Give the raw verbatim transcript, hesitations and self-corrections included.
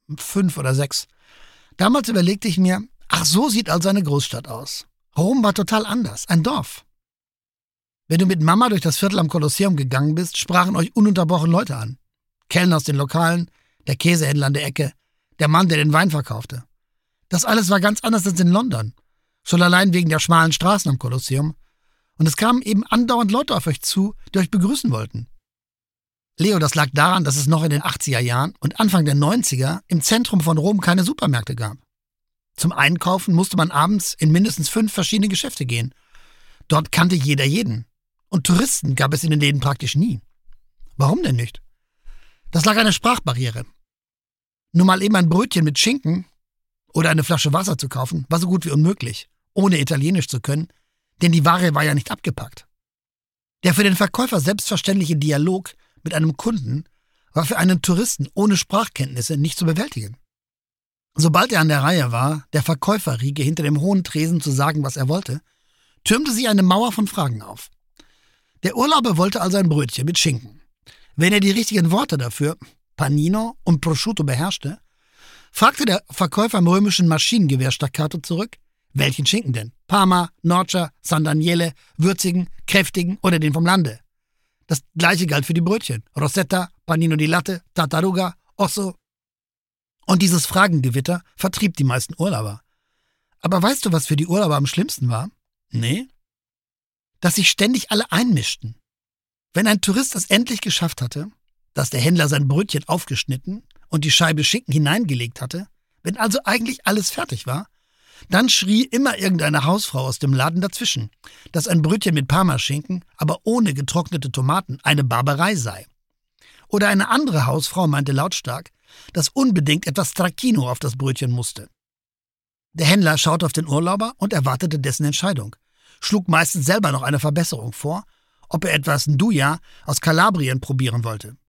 fünf oder sechs. Damals überlegte ich mir, ach, so sieht also eine Großstadt aus. Rom war total anders, ein Dorf. Wenn du mit Mama durch das Viertel am Kolosseum gegangen bist, sprachen euch ununterbrochen Leute an. Kellner aus den Lokalen, der Käsehändler an der Ecke, der Mann, der den Wein verkaufte. Das alles war ganz anders als in London. Schon allein wegen der schmalen Straßen am Kolosseum. Und es kamen eben andauernd Leute auf euch zu, die euch begrüßen wollten. Leo, das lag daran, dass es noch in den achtziger Jahren und Anfang der neunziger im Zentrum von Rom keine Supermärkte gab. Zum Einkaufen musste man abends in mindestens fünf verschiedene Geschäfte gehen. Dort kannte jeder jeden. Und Touristen gab es in den Läden praktisch nie. Warum denn nicht? Das lag an der Sprachbarriere. Nur mal eben ein Brötchen mit Schinken oder eine Flasche Wasser zu kaufen, war so gut wie unmöglich, ohne Italienisch zu können, denn die Ware war ja nicht abgepackt. Der für den Verkäufer selbstverständliche Dialog mit einem Kunden war für einen Touristen ohne Sprachkenntnisse nicht zu bewältigen. Sobald er an der Reihe war, der Verkäuferriege hinter dem hohen Tresen zu sagen, was er wollte, türmte sich eine Mauer von Fragen auf. Der Urlauber wollte also ein Brötchen mit Schinken. Wenn er die richtigen Worte dafür, Panino und Prosciutto, beherrschte, fragte der Verkäufer im römischen Maschinengewehr staccato zurück, welchen Schinken denn? Parma, Norcia, San Daniele, würzigen, kräftigen oder den vom Lande? Das gleiche galt für die Brötchen. Rosetta, Panino di Latte, Tartaruga, Osso. Und dieses Fragengewitter vertrieb die meisten Urlauber. Aber weißt du, was für die Urlauber am schlimmsten war? Nee. Dass sich ständig alle einmischten. Wenn ein Tourist es endlich geschafft hatte, dass der Händler sein Brötchen aufgeschnitten und die Scheibe Schinken hineingelegt hatte, wenn also eigentlich alles fertig war, dann schrie immer irgendeine Hausfrau aus dem Laden dazwischen, dass ein Brötchen mit Parmaschinken, aber ohne getrocknete Tomaten, eine Barbarei sei. Oder eine andere Hausfrau meinte lautstark, dass unbedingt etwas Stracchino auf das Brötchen musste. Der Händler schaute auf den Urlauber und erwartete dessen Entscheidung, schlug meistens selber noch eine Verbesserung vor, ob er etwas Nduja aus Kalabrien probieren wollte.